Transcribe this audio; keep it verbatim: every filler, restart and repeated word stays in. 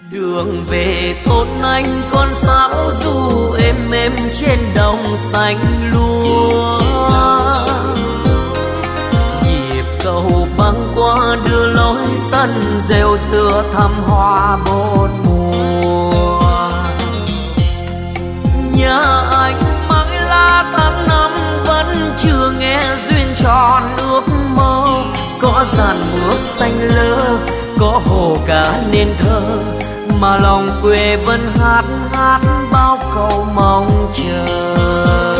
Đường về thôn anh con sáo du êm êm trên đồng xanh lúa. Nhịp cầu băng qua đưa lối sân rêu xưa thăm hoa bốn mùa. Nhà anh mãi lá tháng năm vẫn chưa nghe duyên tròn ước mơ. Có dàn mướp xanh lơ, có hồ cá nên thơ, mà lòng quê vẫn hát hát bao câu mong chờ.